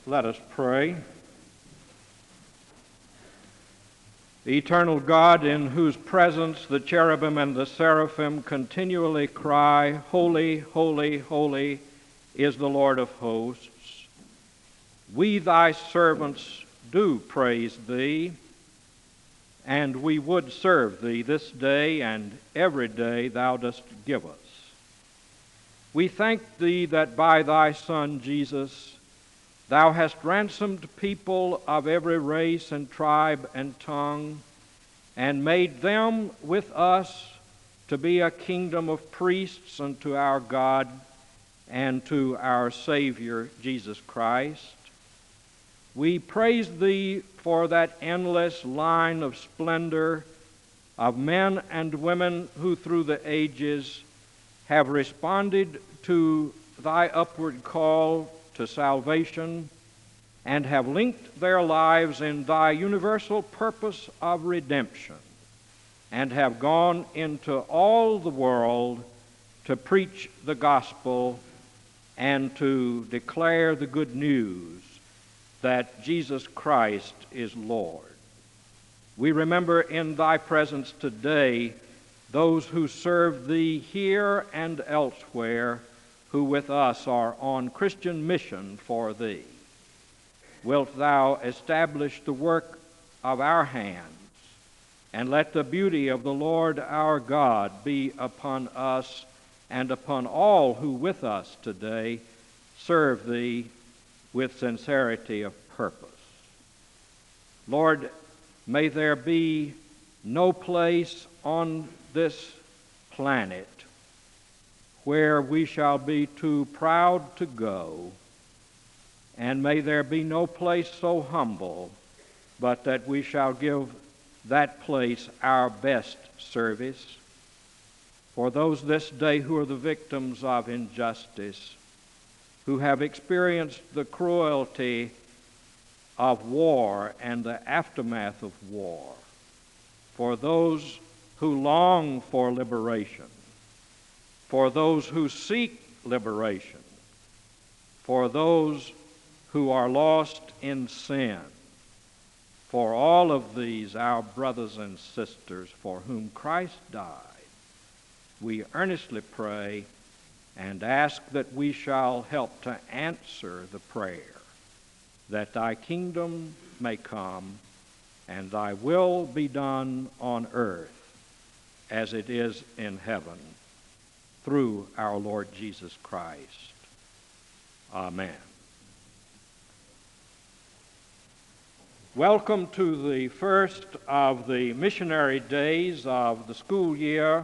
Let us pray. The eternal God, in whose presence the cherubim and the seraphim continually cry, Holy, holy, holy is the Lord of hosts, we thy servants do praise thee, and we would serve thee this day and every day thou dost give us. We thank thee that by thy Son Jesus thou hast ransomed people of every race and tribe and tongue, and made them with us to be a kingdom of priests unto our God and to our Savior Jesus Christ. We praise thee for that endless line of splendor of men and women who through the ages have responded to thy upward call to salvation and have linked their lives in thy universal purpose of redemption and have gone into all the world to preach the gospel and to declare the good news that Jesus Christ is Lord. We remember in thy presence today those who serve thee here and elsewhere, who with us are on Christian mission for thee. Wilt thou establish the work of our hands, and let the beauty of the Lord our God be upon us and upon all who with us today serve thee with sincerity of purpose. Lord, may there be no place on this planet where we shall be too proud to go, and may there be no place so humble but that we shall give that place our best service. For those this day who are the victims of injustice, who have experienced the cruelty of war and the aftermath of war, for those who long for liberation, for those who seek liberation, for those who are lost in sin, for all of these, our brothers and sisters for whom Christ died, we earnestly pray and ask that we shall help to answer the prayer, that thy kingdom may come and thy will be done on earth as it is in heaven, through our Lord Jesus Christ. Amen. Welcome to the first of the missionary days of the school year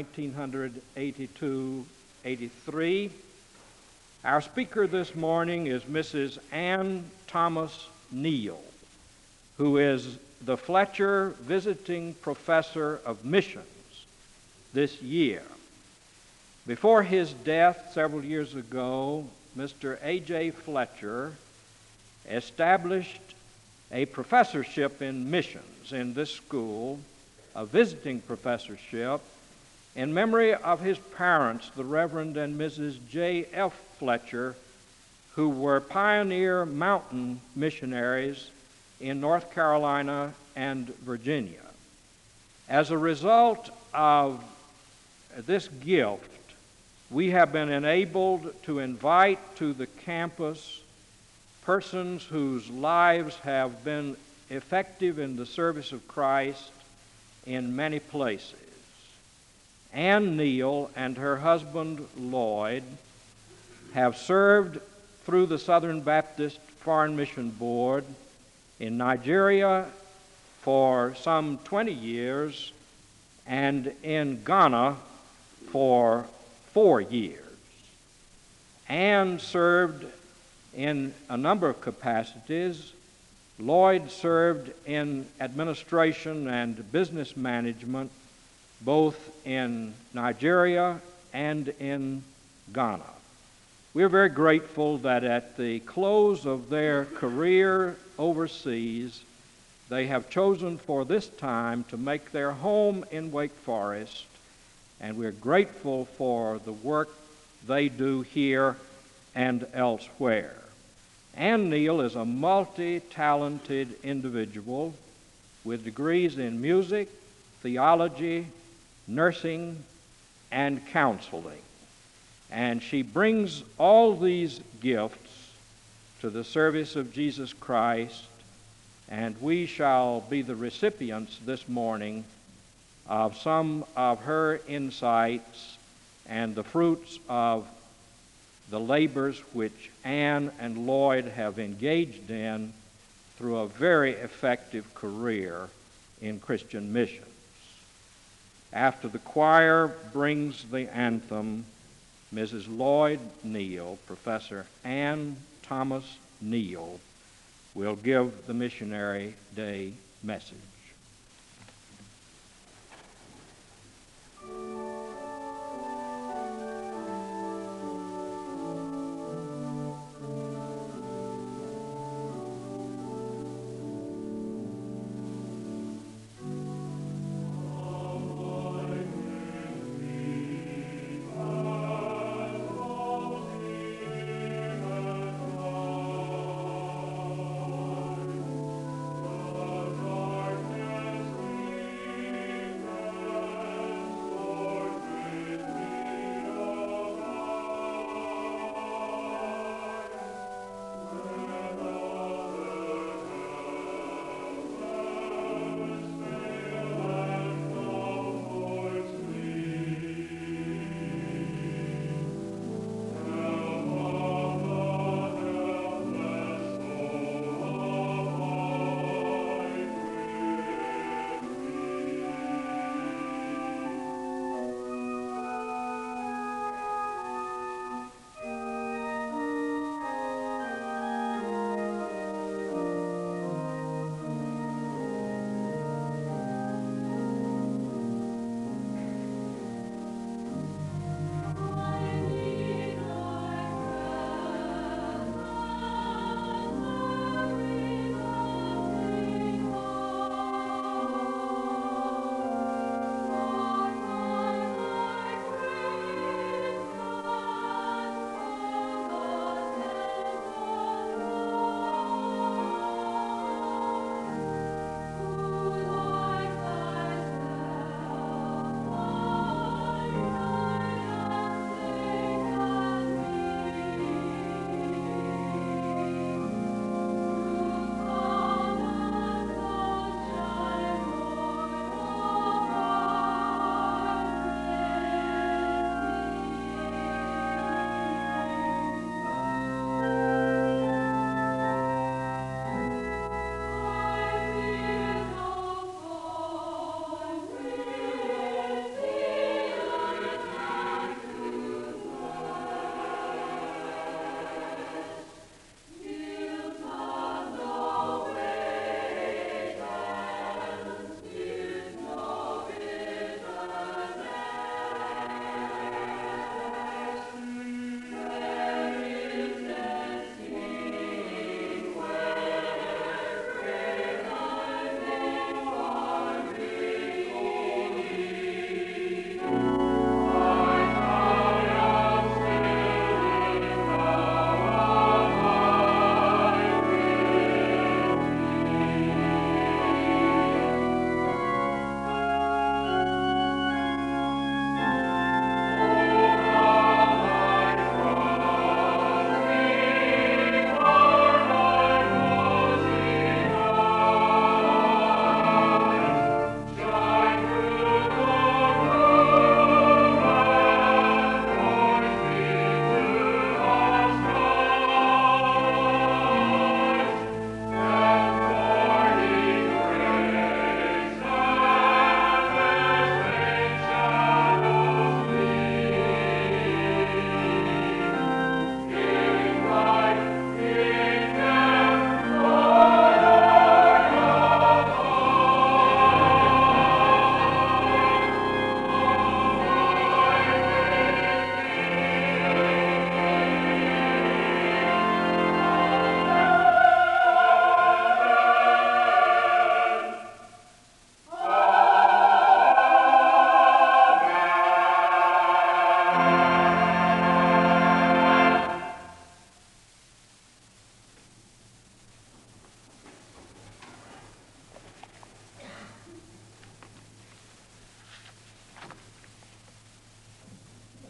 1982-83. Our speaker this morning is Mrs. Ann Thomas Neal, who is the Fletcher Visiting Professor of Missions this year. Before his death several years ago, Mr. A.J. Fletcher established a professorship in missions in this school, a visiting professorship, in memory of his parents, the Reverend and Mrs. J.F. Fletcher, who were pioneer mountain missionaries in North Carolina and Virginia. As a result of this gift, we have been enabled to invite to the campus persons whose lives have been effective in the service of Christ in many places. Ann Neal and her husband Lloyd have served through the Southern Baptist Foreign Mission Board in Nigeria for some 20 years and in Ghana for 4 years. Ann served in a number of capacities. Lloyd served in administration and business management both in Nigeria and in Ghana. We are very grateful that at the close of their career overseas, they have chosen for this time to make their home in Wake Forest, and we're grateful for the work they do here and elsewhere. Ann Neal is a multi-talented individual with degrees in music, theology, nursing, and counseling. And she brings all these gifts to the service of Jesus Christ, and we shall be the recipients this morning of some of her insights and the fruits of the labors which Ann and Lloyd have engaged in through a very effective career in Christian missions. After the choir brings the anthem, Mrs. Lloyd Neal, Professor Ann Thomas Neal, will give the Missionary Day message.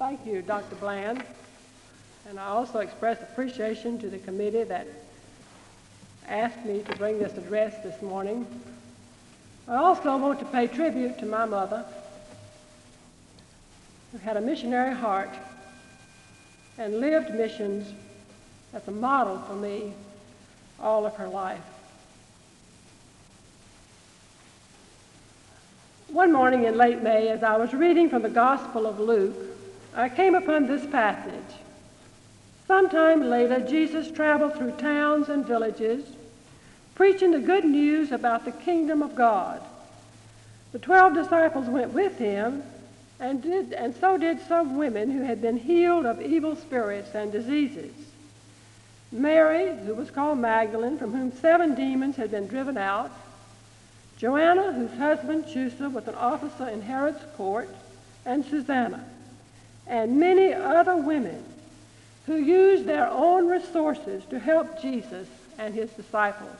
Thank you, Dr. Bland. And I also express appreciation to the committee that asked me to bring this address this morning. I also want to pay tribute to my mother, who had a missionary heart and lived missions as a model for me all of her life. One morning in late May, as I was reading from the Gospel of Luke, I came upon this passage. Sometime later, Jesus traveled through towns and villages, preaching the good news about the kingdom of God. The 12 disciples went with him, and so did some women who had been healed of evil spirits and diseases. Mary, who was called Magdalene, from whom 7 demons had been driven out, Joanna, whose husband Chusa was an officer in Herod's court, and Susanna, and many other women who used their own resources to help Jesus and his disciples.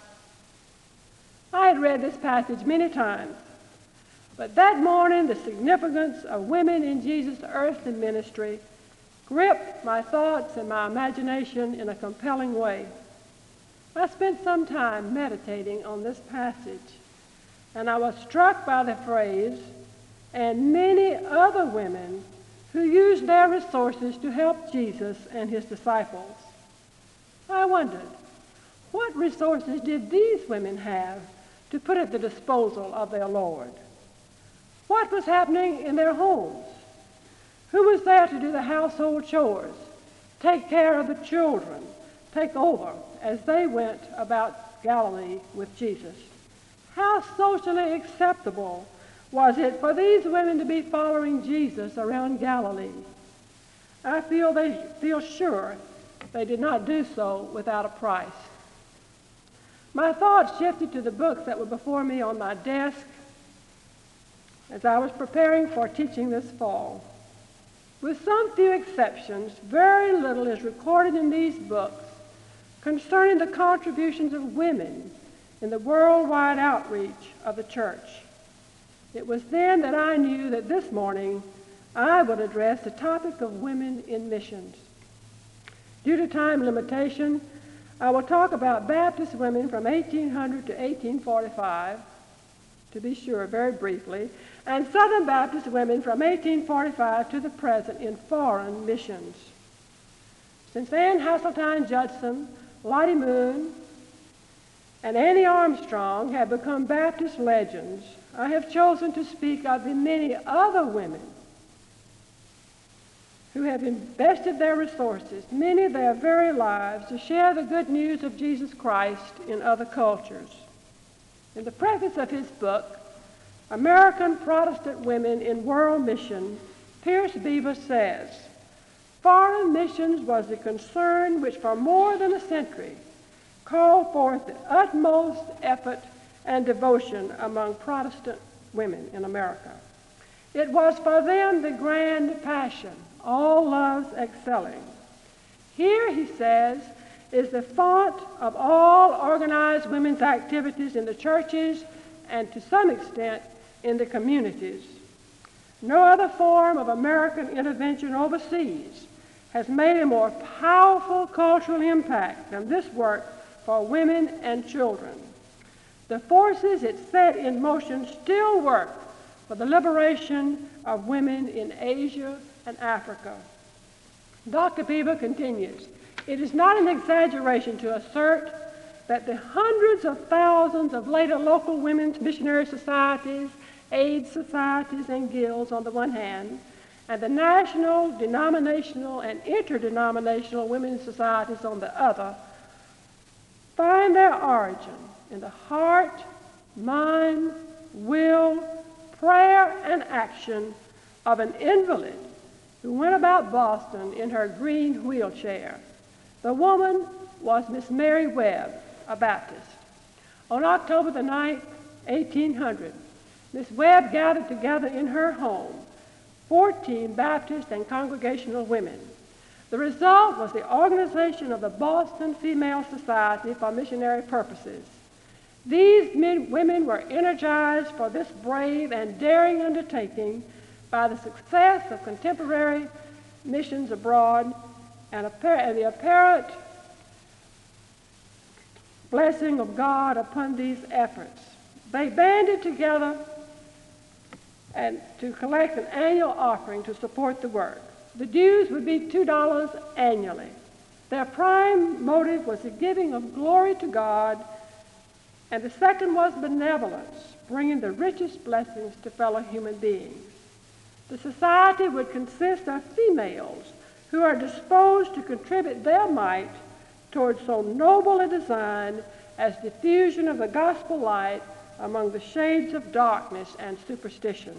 I had read this passage many times, but that morning the significance of women in Jesus' earthly ministry gripped my thoughts and my imagination in a compelling way. I spent some time meditating on this passage, and I was struck by the phrase, "and many other women who used their resources to help Jesus and his disciples." I wondered, what resources did these women have to put at the disposal of their Lord? What was happening in their homes? Who was there to do the household chores, take care of the children, take over as they went about Galilee with Jesus? How socially acceptable was it for these women to be following Jesus around Galilee? I feel sure they did not do so without a price. My thoughts shifted to the books that were before me on my desk as I was preparing for teaching this fall. With some few exceptions, very little is recorded in these books concerning the contributions of women in the worldwide outreach of the church. It was then that I knew that this morning I would address the topic of women in missions. Due to time limitation, I will talk about Baptist women from 1800 to 1845, to be sure, very briefly, and Southern Baptist women from 1845 to the present in foreign missions. Since Anne Hasseltine Judson, Lottie Moon, and Annie Armstrong have become Baptist legends, I have chosen to speak of the many other women who have invested their resources, many of their very lives, to share the good news of Jesus Christ in other cultures. In the preface of his book, American Protestant Women in World Mission, Pierce Beaver says, "Foreign missions was the concern which for more than a century called forth the utmost effort and devotion among Protestant women in America. It was for them the grand passion, all loves excelling. Here," he says, "is the font of all organized women's activities in the churches and to some extent in the communities. No other form of American intervention overseas has made a more powerful cultural impact than this work for women and children. The forces it set in motion still work for the liberation of women in Asia and Africa." Dr. Beaver continues, "It is not an exaggeration to assert that the hundreds of thousands of later local women's missionary societies, aid societies, and guilds on the one hand, and the national, denominational, and interdenominational women's societies on the other, find their origin in the heart, mind, will, prayer, and action of an invalid who went about Boston in her green wheelchair. The woman was Miss Mary Webb, a Baptist. On October the 9th, 1800, Miss Webb gathered together in her home 14 Baptist and Congregational women. The result was the organization of the Boston Female Society for Missionary Purposes. These women were energized for this brave and daring undertaking by the success of contemporary missions abroad, and the apparent blessing of God upon these efforts. They banded together and to collect an annual offering to support the work. The dues would be $2 annually. Their prime motive was the giving of glory to God, and the second was benevolence, bringing the richest blessings to fellow human beings. The society would consist of females who are disposed to contribute their mite towards so noble a design as diffusion of the gospel light among the shades of darkness and superstition.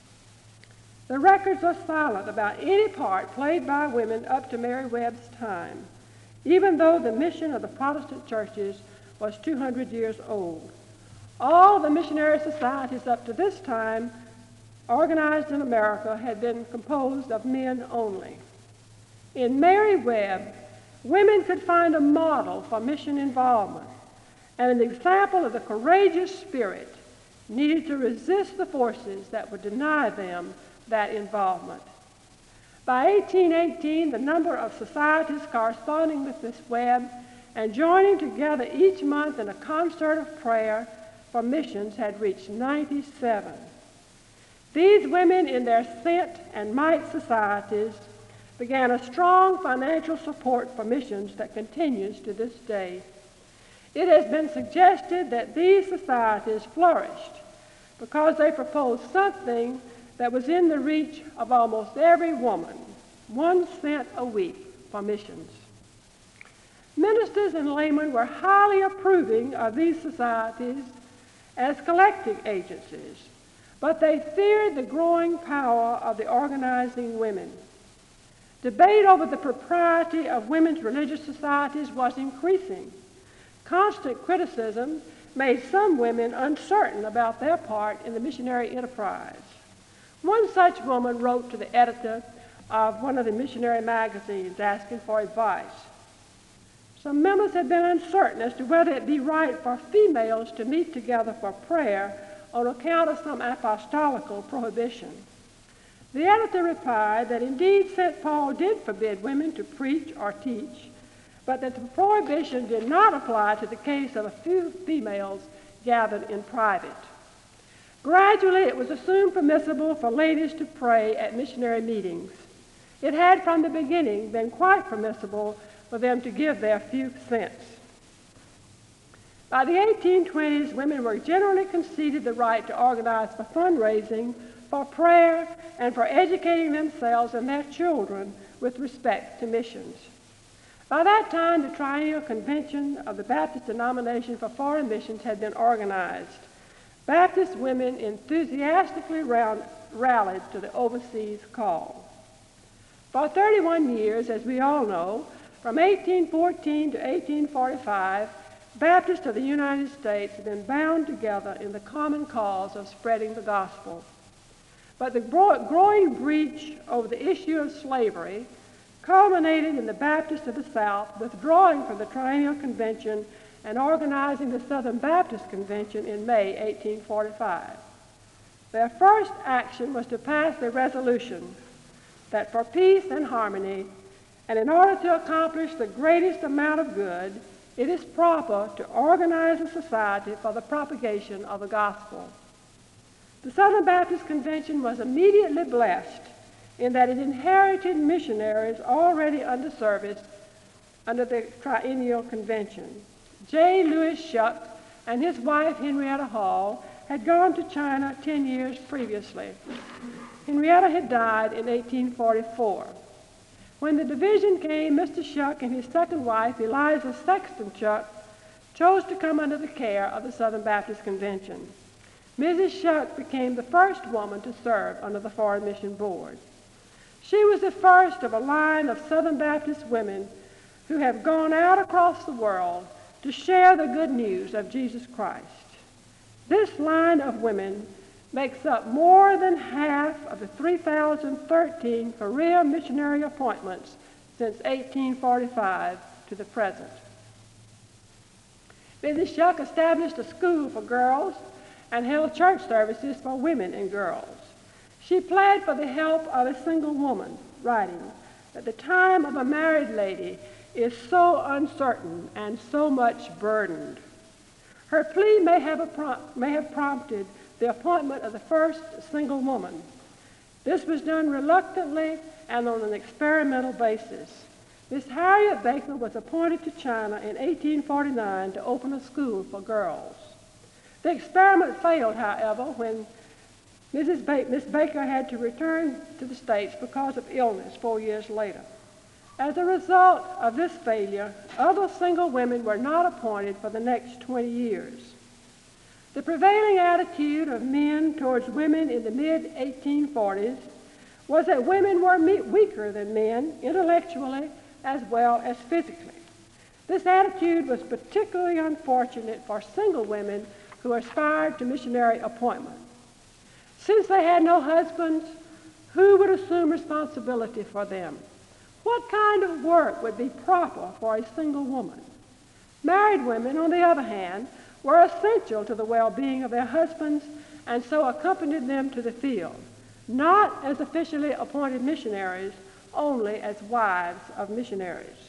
The records are silent about any part played by women up to Mary Webb's time, even though the mission of the Protestant churches was 200 years old. All the missionary societies up to this time organized in America had been composed of men only. In Mary Webb, women could find a model for mission involvement and an example of the courageous spirit needed to resist the forces that would deny them that involvement. By 1818, the number of societies corresponding with Miss Webb and joining together each month in a concert of prayer for missions had reached 97. These women in their Sent and Mite societies began a strong financial support for missions that continues to this day. It has been suggested that these societies flourished because they proposed something that was in the reach of almost every woman, 1 cent a week for missions. Ministers and laymen were highly approving of these societies as collecting agencies, but they feared the growing power of the organizing women. Debate over the propriety of women's religious societies was increasing. Constant criticism made some women uncertain about their part in the missionary enterprise. One such woman wrote to the editor of one of the missionary magazines asking for advice. Some members had been uncertain as to whether it be right for females to meet together for prayer on account of some apostolical prohibition. The editor replied that indeed St. Paul did forbid women to preach or teach, but that the prohibition did not apply to the case of a few females gathered in private. Gradually, it was assumed permissible for ladies to pray at missionary meetings. It had from the beginning been quite permissible for them to give their few cents. By the 1820s, women were generally conceded the right to organize for fundraising, for prayer, and for educating themselves and their children with respect to missions. By that time, the Triennial Convention of the Baptist Denomination for Foreign Missions had been organized. Baptist women enthusiastically rallied to the overseas call. For 31 years, as we all know, from 1814 to 1845, Baptists of the United States have been bound together in the common cause of spreading the gospel. But the growing breach over the issue of slavery culminated in the Baptists of the South withdrawing from the Triennial Convention and organizing the Southern Baptist Convention in May 1845. Their first action was to pass a resolution that for peace and harmony, and in order to accomplish the greatest amount of good, it is proper to organize a society for the propagation of the gospel. The Southern Baptist Convention was immediately blessed in that it inherited missionaries already under service under the Triennial Convention. J. Lewis Shuck and his wife Henrietta Hall had gone to China 10 years previously. Henrietta had died in 1844. When the division came, Mr. Shuck and his second wife, Eliza Sexton Shuck, chose to come under the care of the Southern Baptist Convention. Mrs. Shuck became the first woman to serve under the Foreign Mission Board. She was the first of a line of Southern Baptist women who have gone out across the world to share the good news of Jesus Christ. This line of women makes up more than half of the 3,013 career missionary appointments since 1845 to the present. Mrs. Shuck established a school for girls and held church services for women and girls. She pled for the help of a single woman, writing, that the time of a married lady is so uncertain and so much burdened. Her plea may have prompted the appointment of the first single woman. This was done reluctantly and on an experimental basis. Miss Harriet Baker was appointed to China in 1849 to open a school for girls. The experiment failed, however, when Miss Baker had to return to the States because of illness 4 years later. As a result of this failure, other single women were not appointed for the next 20 years. The prevailing attitude of men towards women in the mid-1840s was that women were weaker than men intellectually as well as physically. This attitude was particularly unfortunate for single women who aspired to missionary appointment. Since they had no husbands, who would assume responsibility for them? What kind of work would be proper for a single woman? Married women, on the other hand, were essential to the well-being of their husbands and so accompanied them to the field, not as officially appointed missionaries, only as wives of missionaries.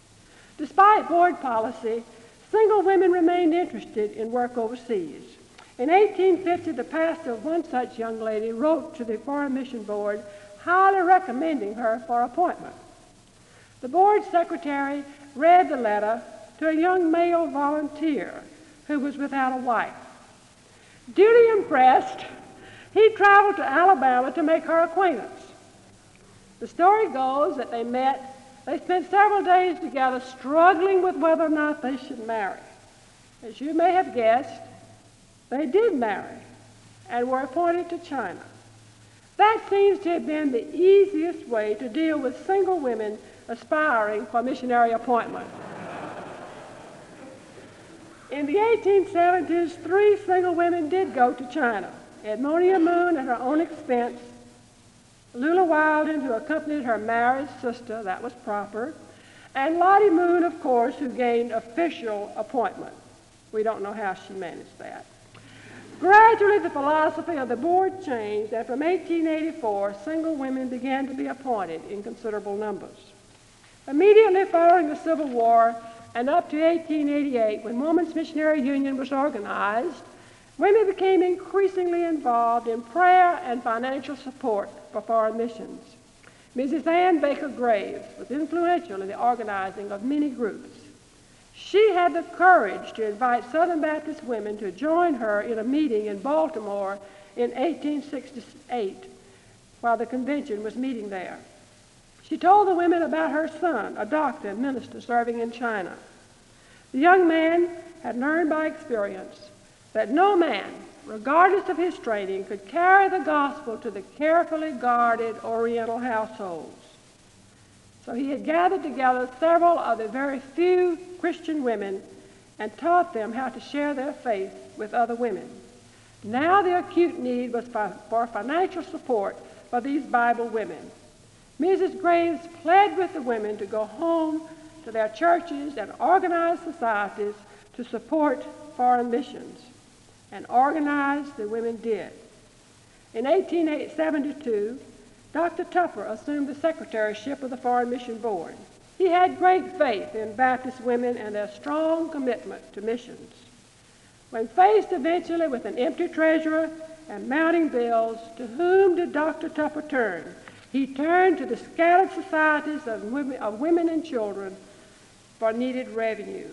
Despite board policy, single women remained interested in work overseas. In 1850, the pastor of one such young lady wrote to the Foreign Mission Board highly recommending her for appointment. The board secretary read the letter to a young male volunteer who was without a wife. Duly impressed, he traveled to Alabama to make her acquaintance. The story goes that they spent several days together struggling with whether or not they should marry. As you may have guessed, they did marry and were appointed to China. That seems to have been the easiest way to deal with single women aspiring for missionary appointment. In the 1870s, 3 single women did go to China. Edmonia Moon at her own expense, Lula Wilden, who accompanied her married sister, that was proper, and Lottie Moon, of course, who gained official appointment. We don't know how she managed that. Gradually, the philosophy of the board changed, and from 1884, single women began to be appointed in considerable numbers. Immediately following the Civil War and up to 1888, when Women's Missionary Union was organized, women became increasingly involved in prayer and financial support for foreign missions. Mrs. Ann Baker Graves was influential in the organizing of many groups. She had the courage to invite Southern Baptist women to join her in a meeting in Baltimore in 1868 while the convention was meeting there. She told the women about her son, a doctor and minister serving in China. The young man had learned by experience that no man, regardless of his training, could carry the gospel to the carefully guarded Oriental households. So he had gathered together several of the very few Christian women and taught them how to share their faith with other women. Now the acute need was for financial support for these Bible women. Mrs. Graves pled with the women to go home to their churches and organize societies to support foreign missions. And organize the women did. In 1872, Dr. Tupper assumed the secretaryship of the Foreign Mission Board. He had great faith in Baptist women and their strong commitment to missions. When faced eventually with an empty treasurer and mounting bills, to whom did Dr. Tupper turn? He turned to the scattered societies of women and children for needed revenue.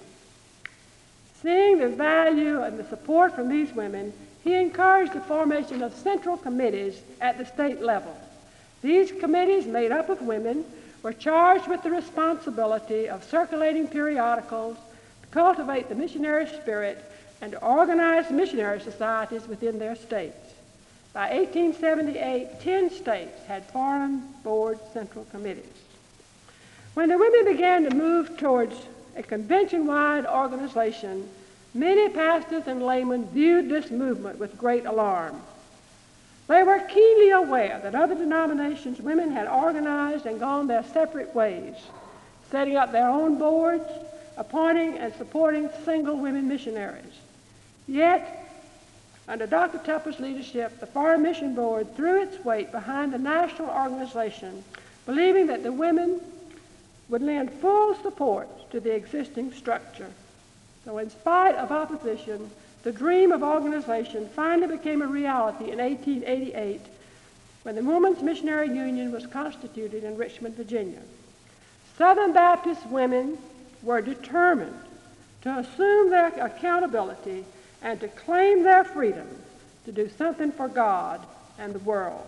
Seeing the value and the support from these women, he encouraged the formation of central committees at the state level. These committees, made up of women, were charged with the responsibility of circulating periodicals, to cultivate the missionary spirit, and to organize missionary societies within their states. By 1878, 10 states had foreign board central committees. When the women began to move towards a convention-wide organization, many pastors and laymen viewed this movement with great alarm. They were keenly aware that other denominations women had organized and gone their separate ways, setting up their own boards, appointing and supporting single women missionaries. Yet, under Dr. Tupper's leadership, the Foreign Mission Board threw its weight behind the national organization believing that the women would lend full support to the existing structure. So in spite of opposition, the dream of organization finally became a reality in 1888 when the Women's Missionary Union was constituted in Richmond, Virginia. Southern Baptist women were determined to assume their accountability and to claim their freedom to do something for God and the world.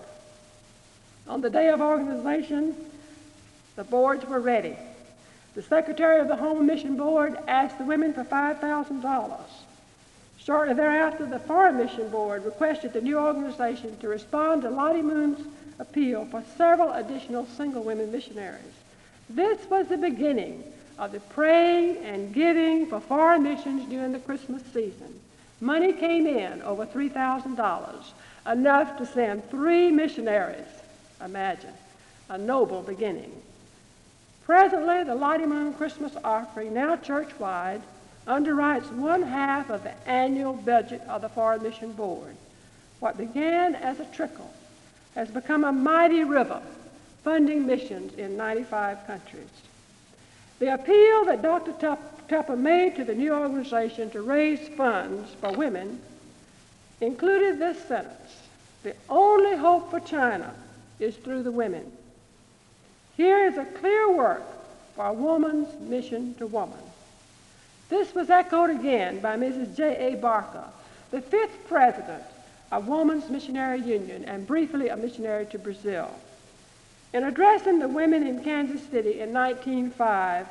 On the day of organization, the boards were ready. The secretary of the Home Mission Board asked the women for $5,000. Shortly thereafter, the Foreign Mission Board requested the new organization to respond to Lottie Moon's appeal for several additional single women missionaries. This was the beginning of the praying and giving for foreign missions during the Christmas season. Money came in, over $3,000, enough to send 3 missionaries. Imagine, a noble beginning. Presently, the Lottie Moon Christmas offering, now church-wide, underwrites 1/2 of the annual budget of the Foreign Mission Board. What began as a trickle has become a mighty river, funding missions in 95 countries. The appeal that Dr. Tupper made to the new organization to raise funds for women included this sentence: "The only hope for China is through the women." Here is a clear work for a woman's mission to woman. This was echoed again by Mrs. J.A. Barker, the 5th president of Women's Missionary Union and briefly a missionary to Brazil. In addressing the women in Kansas City in 1905,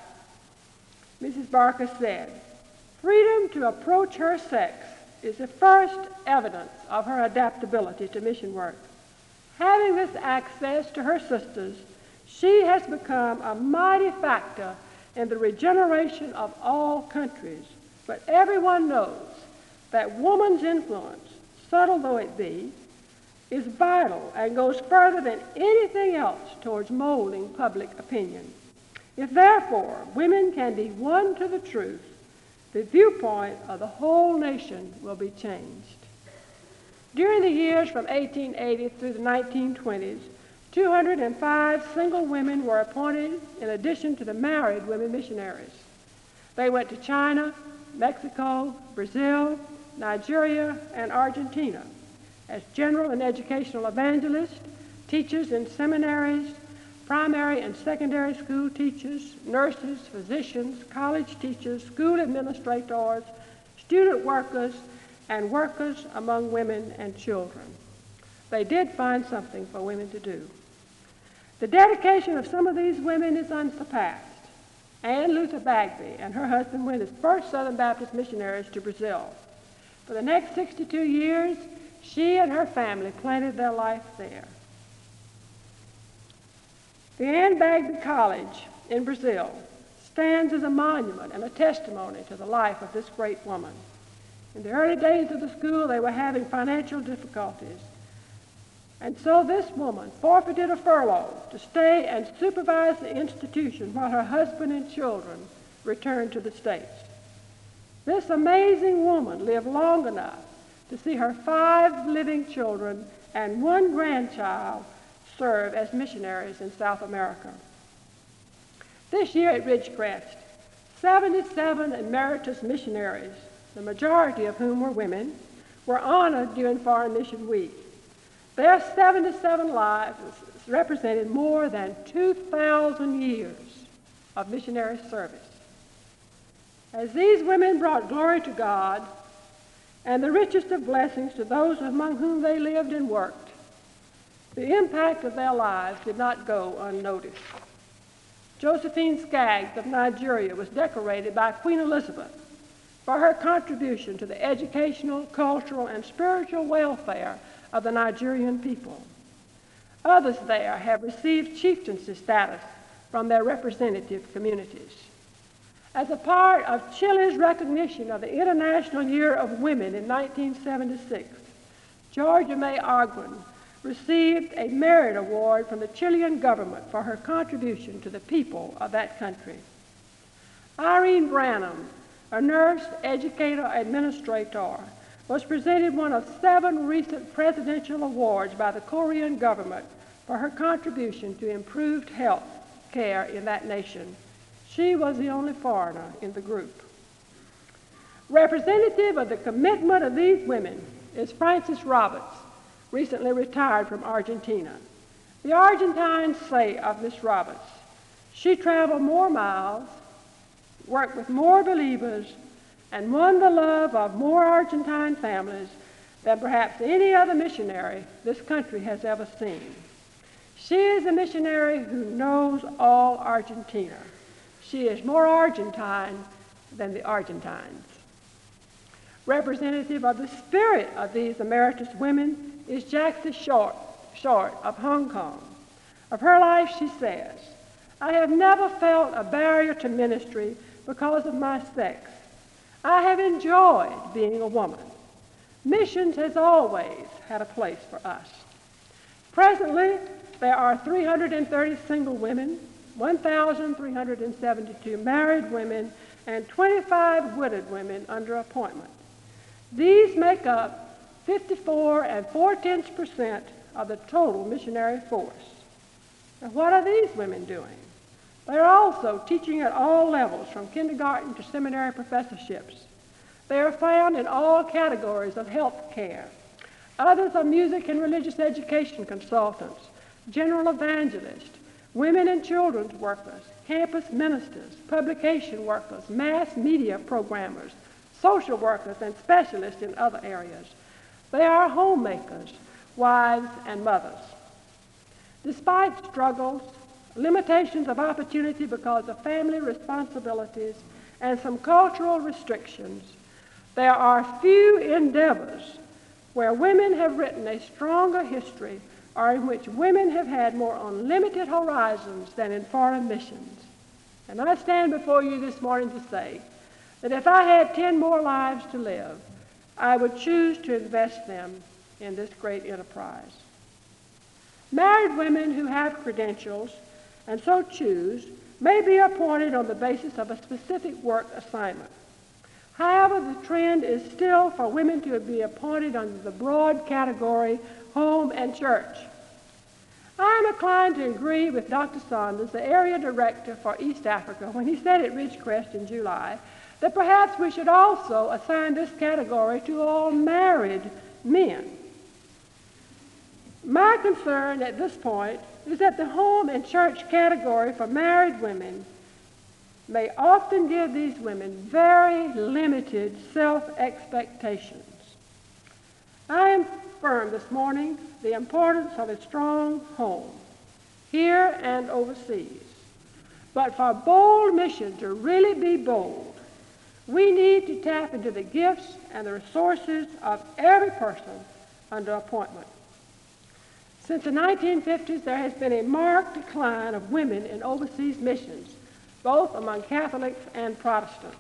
Mrs. Barker said, "Freedom to approach her sex is the first evidence of her adaptability to mission work. Having this access to her sisters, she has become a mighty factor in the regeneration of all countries. But everyone knows that woman's influence, subtle though it be, is vital and goes further than anything else towards molding public opinion. If therefore women can be won to the truth, the viewpoint of the whole nation will be changed." During the years from 1880 through the 1920s, 205 single women were appointed in addition to the married women missionaries. They went to China, Mexico, Brazil, Nigeria, and Argentina as general and educational evangelists, teachers in seminaries, primary and secondary school teachers, nurses, physicians, college teachers, school administrators, student workers, and workers among women and children. They did find something for women to do. The dedication of some of these women is unsurpassed. Ann Luther Bagby and her husband went as first Southern Baptist missionaries to Brazil. For the next 62 years, she and her family planted their life there. The Ann Bagby College in Brazil stands as a monument and a testimony to the life of this great woman. In the early days of the school, they were having financial difficulties. And so this woman forfeited a furlough to stay and supervise the institution while her husband and children returned to the States. This amazing woman lived long enough to see her 5 living children and 1 grandchild serve as missionaries in South America. This year at Ridgecrest, 77 emeritus missionaries, the majority of whom were women, were honored during Foreign Mission Week. Their 77 lives represented more than 2,000 years of missionary service. As these women brought glory to God and the richest of blessings to those among whom they lived and worked, the impact of their lives did not go unnoticed. Josephine Skaggs of Nigeria was decorated by Queen Elizabeth for her contribution to the educational, cultural, and spiritual welfare of the Nigerian people. Others there have received chieftaincy status from their representative communities. As a part of Chile's recognition of the International Year of Women in 1976, Georgia May Arguin received a merit award from the Chilean government for her contribution to the people of that country. Irene Branham, a nurse, educator, administrator, was presented one of 7 recent presidential awards by the Korean government for her contribution to improved health care in that nation. She was the only foreigner in the group. Representative of the commitment of these women is Frances Roberts, recently retired from Argentina. The Argentines say of Miss Roberts, she traveled more miles, worked with more believers, and won the love of more Argentine families than perhaps any other missionary this country has ever seen. She is a missionary who knows all Argentina. She is more Argentine than the Argentines. Representative of the spirit of these emeritus women is Jackson Short of Hong Kong. Of her life she says, I have never felt a barrier to ministry because of my sex. I have enjoyed being a woman. Missions has always had a place for us. Presently, there are 330 single women, 1,372 married women, and 25 widowed women under appointment. These make up 54 4/10% of the total missionary force. And what are these women doing? They are also teaching at all levels, from kindergarten to seminary professorships. They are found in all categories of health care. Others are music and religious education consultants, general evangelists, women and children's workers, campus ministers, publication workers, mass media programmers, social workers, and specialists in other areas. They are homemakers, wives, and mothers. Despite struggles, limitations of opportunity because of family responsibilities, and some cultural restrictions, there are few endeavors where women have written a stronger history or in which women have had more unlimited horizons than in foreign missions. And I stand before you this morning to say that if I had 10 more lives to live, I would choose to invest them in this great enterprise. Married women who have credentials and so choose may be appointed on the basis of a specific work assignment. However, the trend is still for women to be appointed under the broad category home and church. I am inclined to agree with Dr. Saunders, the area director for East Africa, when he said at Ridgecrest in July that perhaps we should also assign this category to all married men. My concern at this point is that the home and church category for married women may often give these women very limited self-expectations. I affirm this morning the importance of a strong home, here and overseas. But for bold mission to really be bold, we need to tap into the gifts and the resources of every person under appointment. Since the 1950s, there has been a marked decline of women in overseas missions, both among Catholics and Protestants.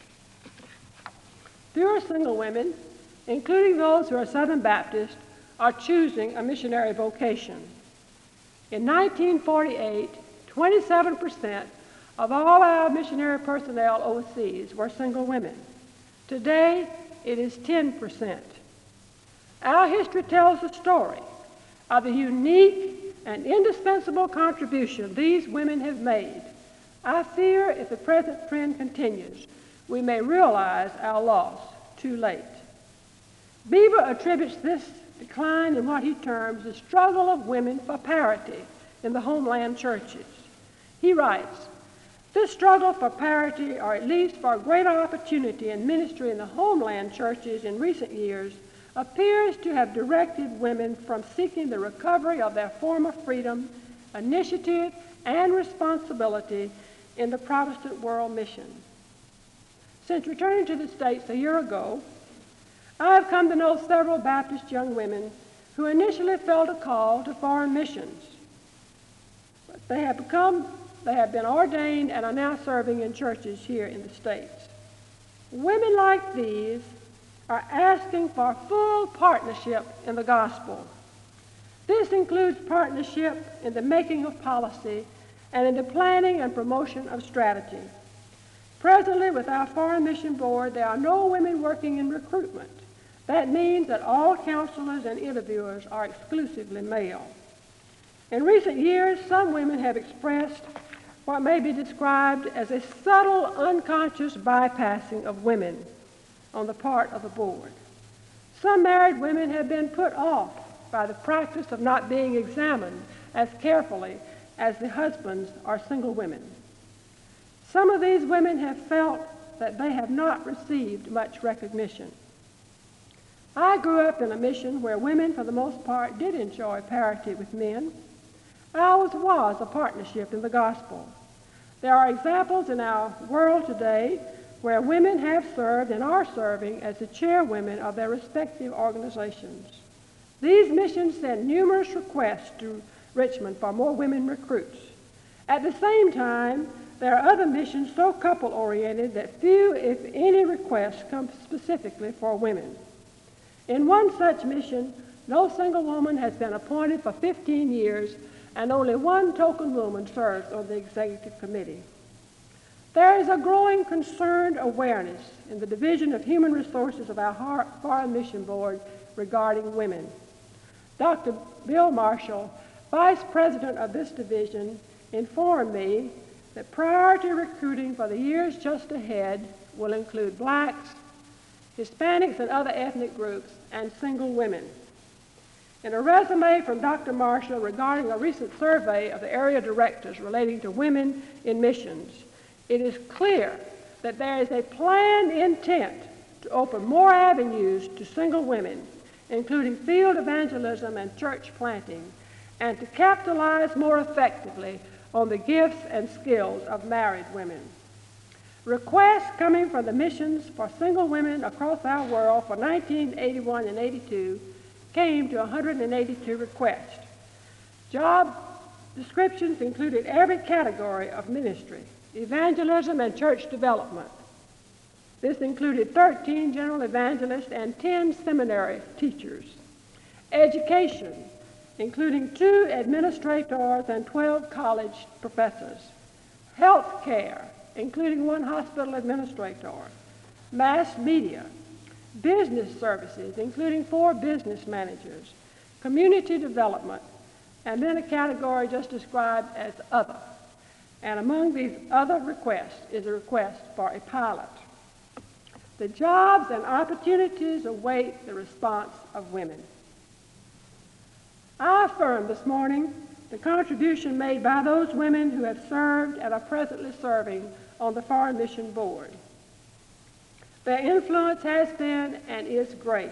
Fewer single women, including those who are Southern Baptist, are choosing a missionary vocation. In 1948, 27% of all our missionary personnel overseas were single women. Today, it is 10%. Our history tells the story of the unique and indispensable contribution these women have made. I fear if the present trend continues, we may realize our loss too late. Beaver attributes this decline in what he terms the struggle of women for parity in the homeland churches. He writes, this struggle for parity, or at least for greater opportunity in ministry in the homeland churches in recent years, appears to have directed women from seeking the recovery of their former freedom, initiative, and responsibility in the Protestant world mission. Since returning to the States a year ago, I have come to know several Baptist young women who initially felt a call to foreign missions. But they have been ordained and are now serving in churches here in the States. Women like these are asking for full partnership in the gospel. This includes partnership in the making of policy and in the planning and promotion of strategy. Presently, with our Foreign Mission Board, there are no women working in recruitment. That means that all counselors and interviewers are exclusively male. In recent years, some women have expressed what may be described as a subtle, unconscious bypassing of women on the part of the board. Some married women have been put off by the practice of not being examined as carefully as the husbands or single women. Some of these women have felt that they have not received much recognition. I grew up in a mission where women, for the most part, did enjoy parity with men. Ours was a partnership in the gospel. There are examples in our world today where women have served and are serving as the chairwomen of their respective organizations. These missions send numerous requests to Richmond for more women recruits. At the same time, there are other missions so couple-oriented that few, if any, requests come specifically for women. In one such mission, no single woman has been appointed for 15 years, and only one token woman serves on the executive committee. There is a growing concerned awareness in the Division of Human Resources of our Foreign Mission Board regarding women. Dr. Bill Marshall, Vice President of this division, informed me that priority recruiting for the years just ahead will include blacks, Hispanics and other ethnic groups, and single women. In a resume from Dr. Marshall regarding a recent survey of the area directors relating to women in missions, it is clear that there is a planned intent to open more avenues to single women, including field evangelism and church planting, and to capitalize more effectively on the gifts and skills of married women. Requests coming from the missions for single women across our world for 1981 and 82 came to 182 requests. Job descriptions included every category of ministry: evangelism and church development. This included 13 general evangelists and 10 seminary teachers. Education, including 2 administrators and 12 college professors. Health care, including 1 hospital administrator. Mass media. Business services, including 4 business managers. Community development, and then a category just described as other. And among these other requests is a request for a pilot. The jobs and opportunities await the response of women. I affirm this morning the contribution made by those women who have served and are presently serving on the Foreign Mission Board. Their influence has been and is great.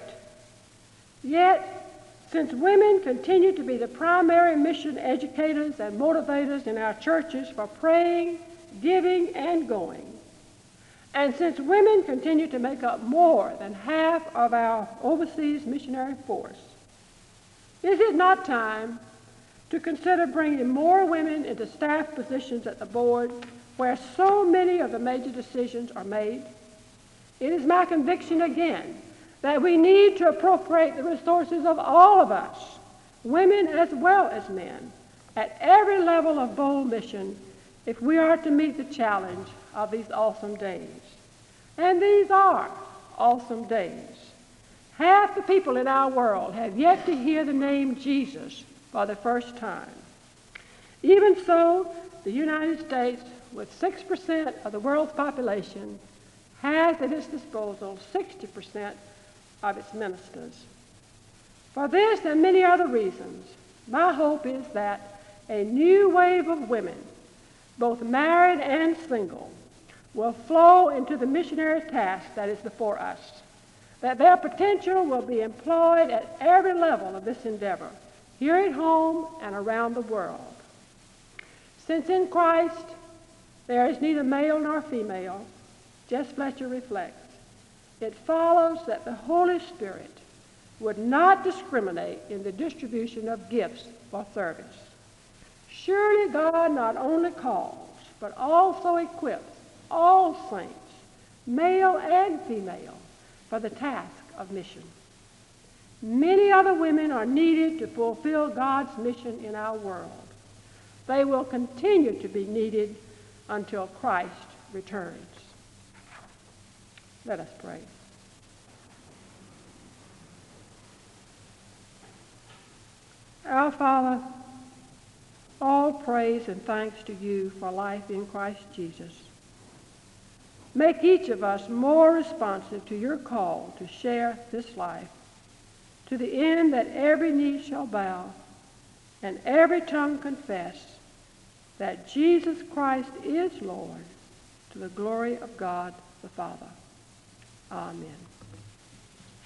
Yet, since women continue to be the primary mission educators and motivators in our churches for praying, giving, and going, and since women continue to make up more than half of our overseas missionary force, is it not time to consider bringing more women into staff positions at the board where so many of the major decisions are made? It is my conviction again that we need to appropriate the resources of all of us, women as well as men, at every level of bold mission if we are to meet the challenge of these awesome days. And these are awesome days. Half the people in our world have yet to hear the name Jesus for the first time. Even so, the United States, with 6% of the world's population, has at its disposal 60% of its ministers. For this and many other reasons, my hope is that a new wave of women, both married and single, will flow into the missionary task that is before us, that their potential will be employed at every level of this endeavor, here at home and around the world. Since in Christ there is neither male nor female, Jess Fletcher reflects, it follows that the Holy Spirit would not discriminate in the distribution of gifts for service. Surely God not only calls, but also equips all saints, male and female, for the task of mission. Many other women are needed to fulfill God's mission in our world. They will continue to be needed until Christ returns. Let us pray. Our Father, all praise and thanks to you for life in Christ Jesus. Make each of us more responsive to your call to share this life, to the end that every knee shall bow and every tongue confess that Jesus Christ is Lord, to the glory of God the Father. Amen.